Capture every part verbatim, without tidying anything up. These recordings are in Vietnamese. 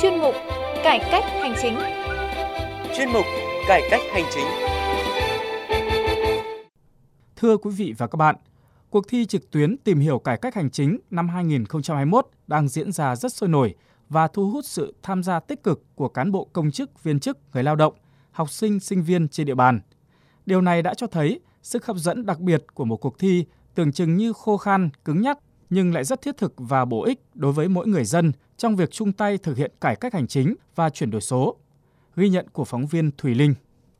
chuyên mục Cải cách hành chính. Chuyên mục Cải cách hành chính. Thưa quý vị và các bạn, cuộc thi trực tuyến tìm hiểu cải cách hành chính năm hai nghìn không trăm hai mươi mốt đang diễn ra rất sôi nổi và thu hút sự tham gia tích cực của cán bộ công chức, viên chức, người lao động, học sinh, sinh viên trên địa bàn. Điều này đã cho thấy sức hấp dẫn đặc biệt của một cuộc thi tưởng chừng như khô khan, cứng nhắc nhưng lại rất thiết thực và bổ ích đối với mỗi người dân trong việc chung tay thực hiện cải cách hành chính và chuyển đổi số. Ghi nhận của phóng viên Thùy Linh.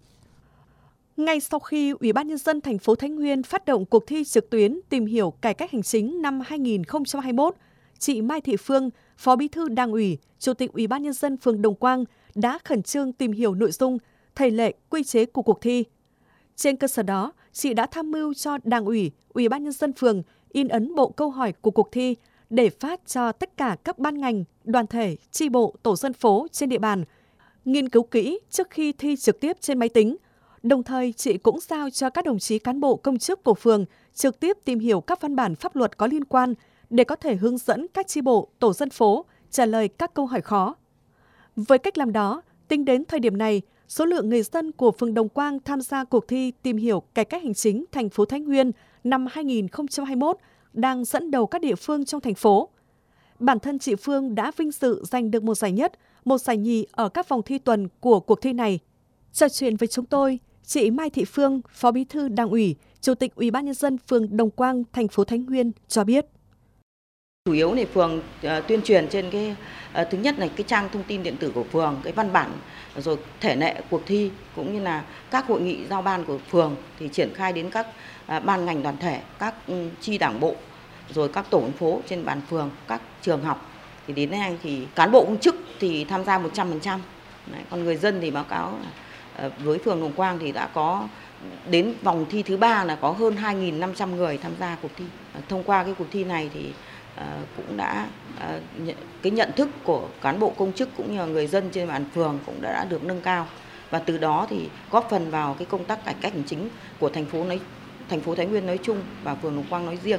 Ngay sau khi Ủy ban Nhân dân thành phố Thái Nguyên phát động cuộc thi trực tuyến tìm hiểu cải cách hành chính năm hai nghìn không trăm hai mươi mốt, chị Mai Thị Phương, Phó Bí thư Đảng ủy, Chủ tịch Ủy ban Nhân dân phường Đồng Quang đã khẩn trương tìm hiểu nội dung, thể lệ, quy chế của cuộc thi. Trên cơ sở đó, chị đã tham mưu cho Đảng ủy, Ủy ban Nhân dân phường in ấn bộ câu hỏi của cuộc thi để phát cho tất cả các ban ngành, đoàn thể, chi bộ, tổ dân phố trên địa bàn, nghiên cứu kỹ trước khi thi trực tiếp trên máy tính. Đồng thời, chị cũng giao cho các đồng chí cán bộ công chức của phường trực tiếp tìm hiểu các văn bản pháp luật có liên quan để có thể hướng dẫn các chi bộ, tổ dân phố trả lời các câu hỏi khó. Với cách làm đó, tính đến thời điểm này, số lượng người dân của phường Đồng Quang tham gia cuộc thi tìm hiểu cải cách hành chính thành phố Thái Nguyên năm hai nghìn không trăm hai mươi mốt đang dẫn đầu các địa phương trong thành phố. Bản thân chị Phương đã vinh dự giành được một giải nhất, một giải nhì ở các vòng thi tuần của cuộc thi này. Trò chuyện với chúng tôi, chị Mai Thị Phương, Phó Bí thư Đảng ủy, Chủ tịch Ủy ban Nhân dân phường Đồng Quang, thành phố Thái Nguyên cho biết. Chủ yếu này phường uh, tuyên truyền trên cái uh, thứ nhất là cái trang thông tin điện tử của phường, cái văn bản rồi thể lệ cuộc thi cũng như là các hội nghị giao ban của phường thì triển khai đến các uh, ban ngành đoàn thể, các um, chi đảng bộ, rồi các tổ dân phố trên bàn phường, các trường học. Thì đến nay thì cán bộ công chức thì tham gia một trăm phần trăm. Đấy, còn người dân thì báo cáo là uh, với phường Đồng Quang thì đã có đến vòng thi thứ ba là có hơn hai nghìn năm trăm người tham gia cuộc thi. Uh, thông qua cái cuộc thi này thì À, cũng đã à, nhận, cái nhận thức của cán bộ công chức cũng như người dân trên bàn phường cũng đã, đã được nâng cao và từ đó thì góp phần vào cái công tác cải cách hành chính của thành phố nói thành phố Thái Nguyên nói chung và phường Đồng Quang nói riêng.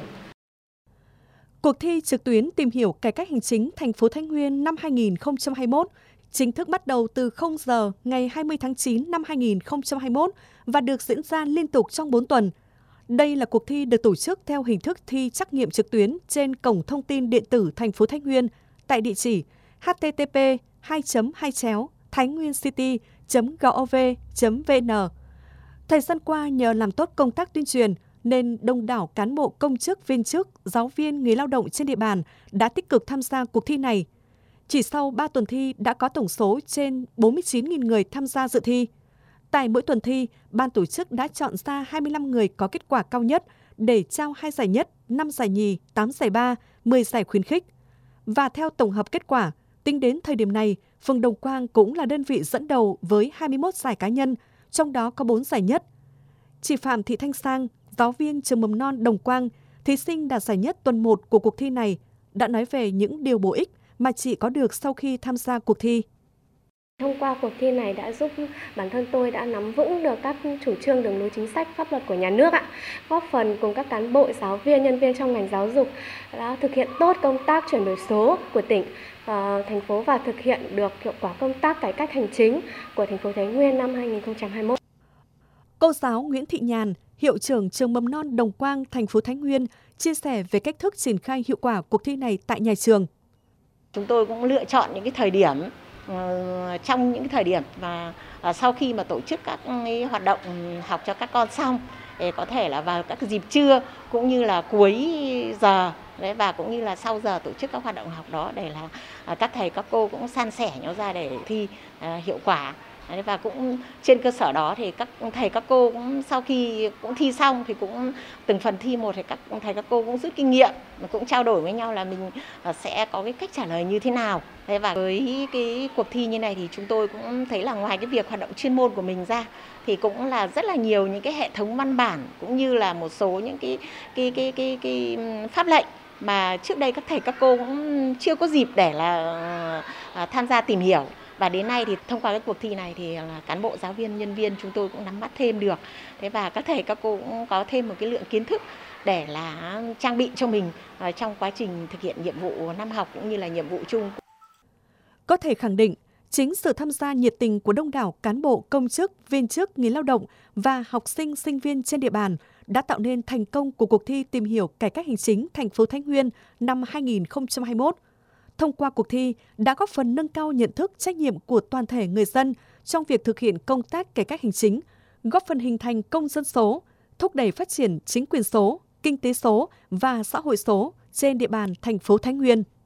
Cuộc thi trực tuyến tìm hiểu cải cách hành chính thành phố Thái Nguyên năm hai nghìn không trăm hai mươi mốt chính thức bắt đầu từ không giờ ngày hai mươi tháng chín năm hai nghìn không trăm hai mươi mốt và được diễn ra liên tục trong bốn tuần. Đây là cuộc thi được tổ chức theo hình thức thi trắc nghiệm trực tuyến trên cổng thông tin điện tử thành phố Thái Nguyên tại địa chỉ h t t p hai chấm hai chéo thainhguyencity chấm gov chấm v n. Thời gian qua nhờ làm tốt công tác tuyên truyền nên đông đảo cán bộ công chức, viên chức, giáo viên, người lao động trên địa bàn đã tích cực tham gia cuộc thi này. Chỉ sau ba tuần thi đã có tổng số trên bốn mươi chín nghìn người tham gia dự thi. Tại mỗi tuần thi, ban tổ chức đã chọn ra hai mươi lăm người có kết quả cao nhất để trao hai giải nhất, năm giải nhì, tám giải ba, mười giải khuyến khích. Và theo tổng hợp kết quả, tính đến thời điểm này, phường Đồng Quang cũng là đơn vị dẫn đầu với hai mươi mốt giải cá nhân, trong đó có bốn giải nhất. Chị Phạm Thị Thanh Sang, giáo viên trường mầm non Đồng Quang, thí sinh đạt giải nhất tuần một của cuộc thi này, đã nói về những điều bổ ích mà chị có được sau khi tham gia cuộc thi. Thông qua cuộc thi này đã giúp bản thân tôi đã nắm vững được các chủ trương, đường lối chính sách, pháp luật của nhà nước ạ, góp phần cùng các cán bộ, giáo viên, nhân viên trong ngành giáo dục đã thực hiện tốt công tác chuyển đổi số của tỉnh, thành phố và thực hiện được hiệu quả công tác cải cách hành chính của thành phố Thái Nguyên năm hai nghìn không trăm hai mươi mốt. Cô giáo Nguyễn Thị Nhàn, hiệu trưởng trường mầm non Đồng Quang, thành phố Thái Nguyên chia sẻ về cách thức triển khai hiệu quả cuộc thi này tại nhà trường. Chúng tôi cũng lựa chọn những cái thời điểm trong những thời điểm mà sau khi mà tổ chức các hoạt động học cho các con xong, để có thể là vào các dịp trưa cũng như là cuối giờ đấy, và cũng như là sau giờ tổ chức các hoạt động học đó để là các thầy các cô cũng san sẻ nhau ra để thi hiệu quả. Đấy, và cũng trên cơ sở đó thì các thầy các cô cũng sau khi cũng thi xong thì cũng từng phần thi một thì các thầy các cô cũng rút kinh nghiệm, cũng trao đổi với nhau là mình sẽ có cái cách trả lời như thế nào. Thế và với cái cuộc thi như này thì chúng tôi cũng thấy là ngoài cái việc hoạt động chuyên môn của mình ra thì cũng là rất là nhiều những cái hệ thống văn bản cũng như là một số những cái cái cái cái, cái, cái pháp lệnh mà trước đây các thầy các cô cũng chưa có dịp để là tham gia tìm hiểu. Và đến nay thì thông qua cái cuộc thi này thì là cán bộ, giáo viên, nhân viên chúng tôi cũng nắm bắt thêm được. Thế và các thầy các cô cũng có thêm một cái lượng kiến thức để là trang bị cho mình trong quá trình thực hiện nhiệm vụ năm học cũng như là nhiệm vụ chung. Có thể khẳng định, chính sự tham gia nhiệt tình của đông đảo cán bộ, công chức, viên chức, người lao động và học sinh, sinh viên trên địa bàn đã tạo nên thành công của cuộc thi tìm hiểu cải cách hành chính thành phố Thái Nguyên năm hai nghìn không trăm hai mươi mốt. Thông qua cuộc thi đã góp phần nâng cao nhận thức, trách nhiệm của toàn thể người dân trong việc thực hiện công tác cải cách hành chính, góp phần hình thành công dân số, thúc đẩy phát triển chính quyền số, kinh tế số và xã hội số trên địa bàn thành phố Thái Nguyên.